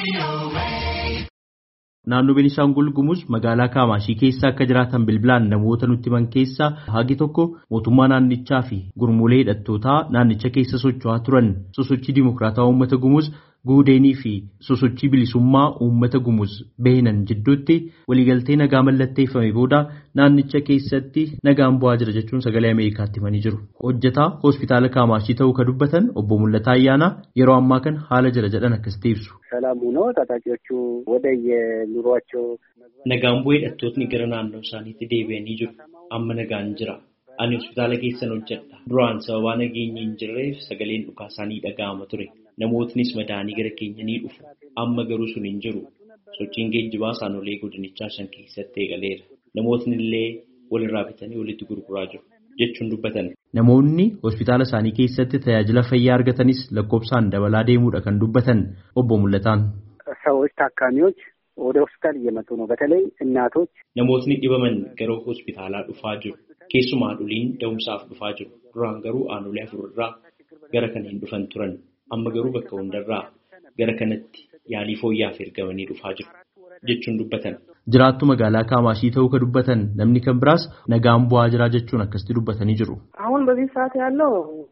Naannoo Beenishaangul Gumuz magaalaa Kaamaashii keessa akka jiraatan bilbilaan namoota nutti himan keessaa hagi tokko mootummaa naannichaa fi gurmuulee hidhattootaa naannicha keessa socho'aa turan sosochii dimokiraataa uummata Gumuz guudeenii fi sosochii bilisummaa uummata Gumuz behinan jidduutti waliigaltee nagaa mallatteeffame booda naannicha keessatti nagaan bu'aa jira jechuun sagalee Ameerikaatti himanii jiru. Hojjetaa hospitaala Kaamaashii ta'uu ka dubbatan obbo Mul'ataa Ayyaanaa yeroo ammaa kan haala jira jedhan akkasitti ibsu. ሰላም ሆኖ ታጣቂዎቹ ወደ የኑሯቸው nagaan bu'ee hidhattootni gara naannoo isaaniitti deebi'anii jiru. Amma nagaan jira. Ani hospitaala keessan hojjedha. Duraan sababa nageenyi hin jirreef sagaleen dhukaa isaanii dhaga'ama ture. Namootnis madaanii gara keenya ni dhufu. Amma garuu sun hin jiru. Sochiin geejjibaa saanolee godinichaa shan keessatti eegaleera. Namootni illee walirraa bitanii walitti gurguraa jiru jechuun dubbatan. Namoonni hospitaala isaanii keessatti tajaajila fayyaa argatanis lakkoofsaan dabalaa deemuudha kan dubbatan obbo Mul'ataan. ሰዎች ታካሚዎች ወደ ሆስፒታል እየመጡ ነው። በተለይ እናቶች namootni dhibaman gara hospitaalaa dhufaa jiru. Keessumaa haadholiin da'umsaaf dhufaa jiru. Duraan garuu aanolee afurraa gara kana hin dhufan turan. Amma garuu bakka hundarraa gara kanatti yaalii fooyyaaf ergamanii dhufaa jiru jechuun dubbatan. Jiraattu magaalaa Kaamaashii ta'uu ka dubbatan namni kan biraas nagaan bu'aa jira jechuun akkasitti dubbatanii jiru. አሁን በዚህ ሰዓት ያለው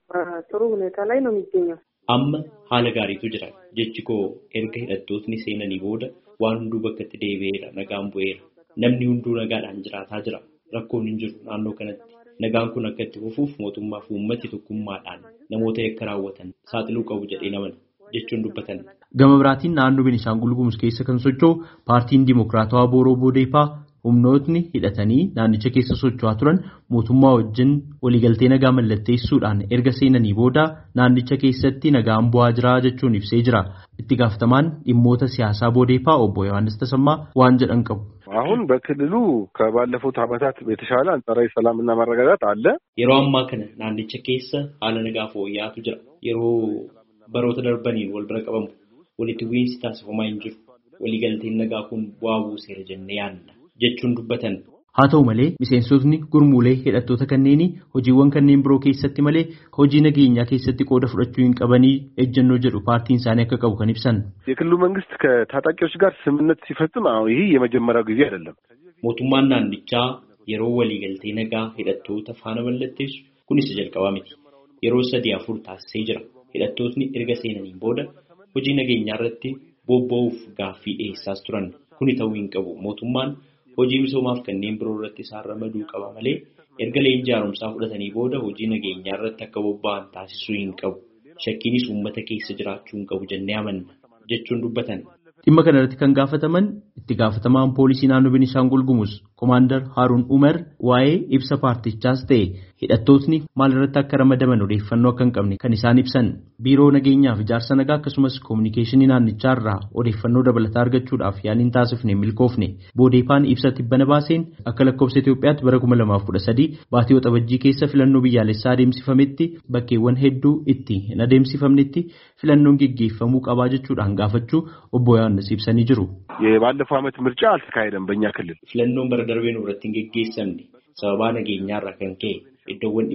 ጥሩ ሁኔታ ላይ ነው የሚገኘው. Amma haala gaariitu jira. Jechi koo erga hidhattootni seenanii booda waan hunduu bakkatti deebi'eera, nagaan bu'eera. Namni hunduu nagaadhaan jiraataa jira. Rakkoon hin jiru naannoo kanatti. Nagaan kun akka itti fufuuf mootummaa fi uummati tokkummaadhaan namoota yakka raawwatan saaxiluu qabu jedhee namana jechuun dubbatan. Gama biraatiin naannoo Beenishaangul Gumuz keessa kan socho'u paartiin Dimokiraatawaa Booroo Boodeepaa humnootni hidhatanii naannicha keessa socho'aa turan mootummaa wajjin waliigaltee nagaa mallatteessuudhaan erga seenanii booda naannicha keessatti nagaan bu'aa jira jechuun ibsee jira. Itti gaafatamaan dhimmoota siyaasaa Boodeepaa obbo Yohaannis Tasammaa waan jedhan qabu. አሁን በክልሉ ከባለፉት ዓመታት የተሻለ አንጻራዊ ሰላምና መረጋጋት አለ። Yeroo ammaa kana naannicha keessa haala nagaa fooyya'aatu jira. Yeroo baroota darbaniin wal bira qabamu walitti bu'iinsi taasifamaa hin jiru. Waliigalteen nagaa kun bu'aa buuseera jennee yaadna jechuun dubbatan. Haa ta'u malee miseensotni gurmuulee hidhattoota kanneenii hojiiwwan kanneen biroo keessatti malee hojii nageenyaa keessatti qooda fudhachuu hin qabanii ejjennoo jedhu paartiin isaanii akka qabu kan ibsan. የክልሉ መንግስት ከታጣቂዎች ጋር ስምምነት ሲፈጽም ይህ የመጀመሪያው ጊዜ አይደለም። Mootummaan naannichaa yeroo waliigaltee nagaa hidhattoota faana mallatteessu kunis jalqabaa miti. Yeroo 3-4 taasisee jira. Hidhattootni erga seenaniin booda hojii nageenyaa irratti bobba'uuf gaaffii dhiyeessaas turan. Kuni ta'uu hin qabu. Mootummaan hojii misoomaaf kanneen biroo irratti isaan ramaduu qaba malee erga leenjii haaromsaa fudhatanii booda hojii nageenyaa irratti akka bobba'an taasisuu hin qabu. Shakkiinis uummata keessa jiraachuu hin qabu jennee amanna jechuun dubbatan. Dhimma kana irratti kan gaafataman itti gaafatamaan poolisii naannoo Beenishaangul Gumuz Komaandar Haaruun Umar waa'ee ibsa paartichaas ta'e hidhattootni maal irratti akka ramadaman odeeffannoo akka hin qabne kan isaan ibsan. Biiroo nageenyaa fi ijaarsa nagaa akkasumas koominikeeshinii naannichaa irraa odeeffannoo dabalataa argachuudhaaf yaaliin taasifne milkoofne. Boodeepaan ibsa tibbana baaseen akka lakkoofsa Itoophiyaatti bara 2013 baatii waxabajjii keessa filannoo biyyaalessaa adeemsifametti bakkeewwan hedduu itti hin adeemsifamnetti filannoon geggeeffamuu qabaa jechuudhaan gaafachuu obbo Yohaannis ibsanii jiru. የባለፈው ዓመት ምርጫ አልተካሄደም በእኛ ክልል። Filannoon bara darbeen irratti hin geggeessamne sababa nageenyaa irraa kan ka'e iddoowwan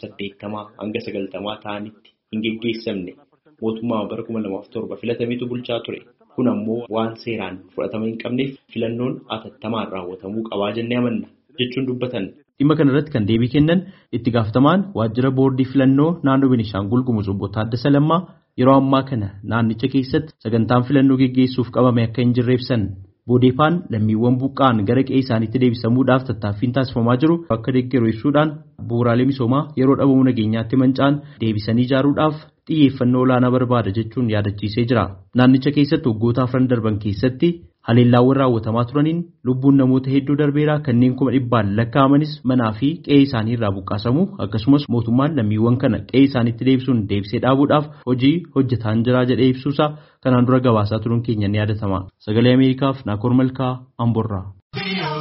80 hanga 90 ta'anitti hin geggeessamne. Mootummaa bara 2007 filatametu bulchaa ture. Kun ammoo waan seeraan fudhatama hin qabneef filannoon atattamaan raawwatamuu qabaa jennee amanna jechuun dubbatan. Dhimma kana irratti kan deebii kennan itti gaafatamaan waajjira boordii filannoo naannoo Beenishaangul Gumuz obbo Taaddasa Lammaa yeroo ammaa kana naannicha keessatti sagantaan filannoo geggeessuuf qabame akka hin jirre ibsan. Boodeepaan lammiiwwan buqqaan gara qe'ee isaaniitti deebisamuudhaaf tattaaffiin taasifamaa jiru akka deeggaru ibsuudhaan bu'uuraalee misoomaa yeroo dhabamuu nageenyaatti manca'an deebisanii ijaaruudhaaf xiyyeeffannoo olaanaa barbaada jechuun yaadachiisee jira. Naannicha keessatti waggoota 4 darban keessatti haleellaawwan raawwatamaa turaniin lubbuun namoota hedduu darbeera kanneen 100,000 lakkaa'amanis manaa fi qe'ee isaanii irraa buqqaasamu akkasumas mootummaan lammiiwwan kana qe'ee isaaniitti deebisuun deebisee dhaabuudhaaf hojii hojjetaa jira jedhee ibsuusaa kanaan dura gabaasaa turuun keenya ni yaadatama. Sagalee Ameerikaaf Naakoor Malkaa Amborraa.